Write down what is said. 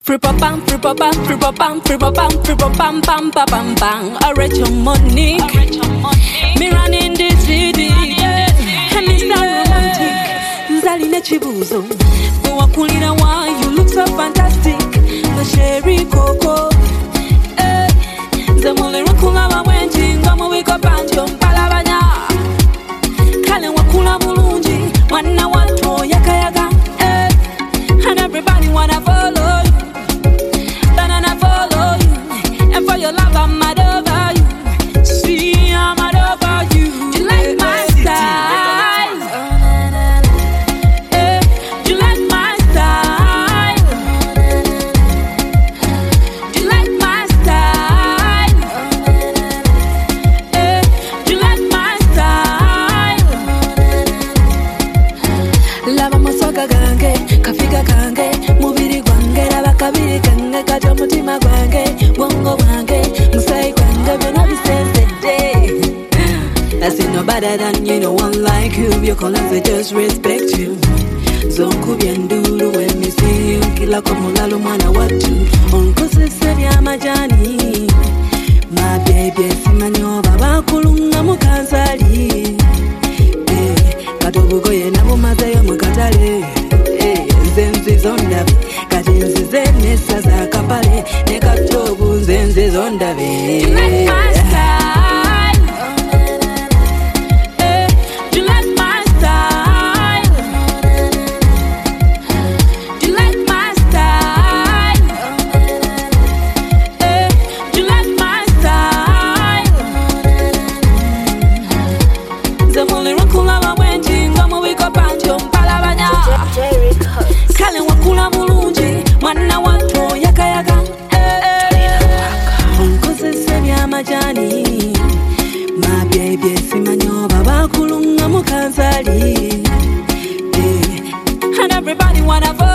Free pa bang, free pa bang, free pa bang, free pa bang, free pa bang, bang, bang, bang, bang. I reach your money. Me running the city. And me so romantic. Nzali ne chibuzo. Wakulira why you look so fantastic. The sherry coco. Zamule rukula wa wenji. Ngamo wiko pancho mpalabanya. Kale wakula mulunji. Wana watu yaka yaka. And everybody wanna follow you. For your love, I'm mad over you. See, I'm mad over you. You like my style? You like my style? You like my style? You like my style? Lava masoka gange, kafika gange, mubiri gwange, lava kabiri gange, kaja mutima gwange. Wongo wange, musai kwanga, but not be sensitive. I see no better than you, no one like you. Your colors, I just respect you. Zonku bienduru when me see you. Kila komulalo mana watu. Onko sese ya majani. My baby, simanyo baba kulunga mukanzali. Katobugo ye nabo mazayo mukatale. Nzenzi zondabi, kati nzize nesa za kapale. Nekatobu nzenzi zondabi. You like my style? You like my style? You like my style? You like my style? Zamuli rukula wa wenji. Ngamo wiko pancho mpalabanya. Kale wakula mulunji. Wana watu yaka yaka. Onkoze sebya majani. My baby simanyo baba kulunga mukanzali. And everybody wanna